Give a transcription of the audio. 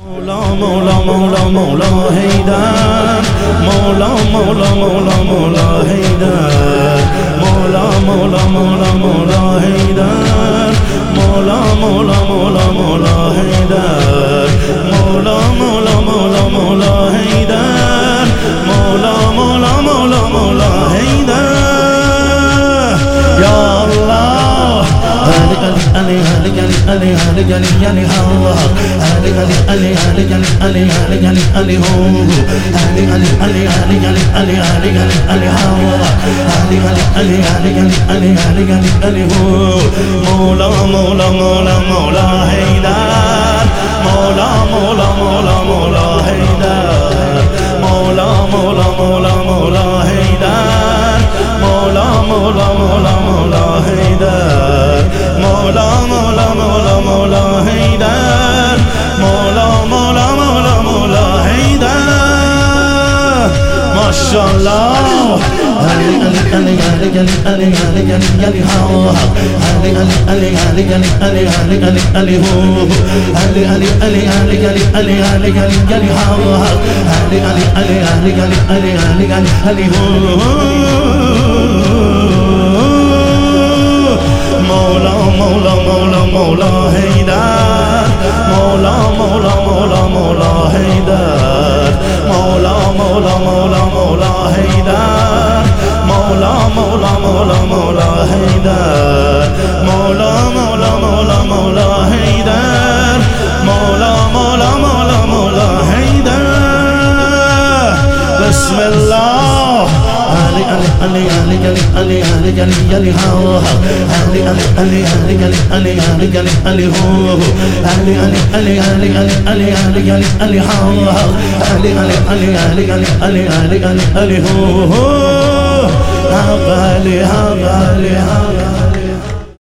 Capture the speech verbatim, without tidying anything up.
مولا مولا مولا مولا حیدر، مولا مولا مولا مولا حیدر، مولا مولا مولا مولا حیدر، مولا مولا مولا مولا حیدر، مولا مولا مولا مولا حیدر، مولا مولا مولا مولا حیدر. یا الله هلی علی علی علی علی علی علی الله علی علی علی علی علی علی علی علی هو علی علی علی علی علی علی علی علی علی الله علی علی علی علی علی علی علی علی هو مولا مولا مولا مولا حیدر، مولا مولا مولا مولا حیدر، مولا مولا مولا مولا حیدر، مولا مولا مولا مولا حیدر، مولا مولا مولا مولا حیدر، مولا مولا مولا مولا حیدر. ماشاءالله علی علی علی علی علی علی علی علی علی الله علی علی علی علی علی علی علی علی علی هو علی علی علی علی علی علی علی علی علی الله علی علی علی علی علی علی علی علی علی هو مولا مولا مولا مولا حیدر، مولا مولا مولا مولا حیدر، مولا مولا مولا مولا حیدر، مولا مولا مولا مولا حیدر، مولا مولا مولا مولا حیدر، مولا مولا مولا مولا حیدر. بسم الله علی علی علی علی علی علی علی علی علی الله علی علی علی علی علی علی علی علی علی هو علی علی علی علی علی علی علی علی علی الله علی علی علی علی علی علی علی علی علی هو علی علی علی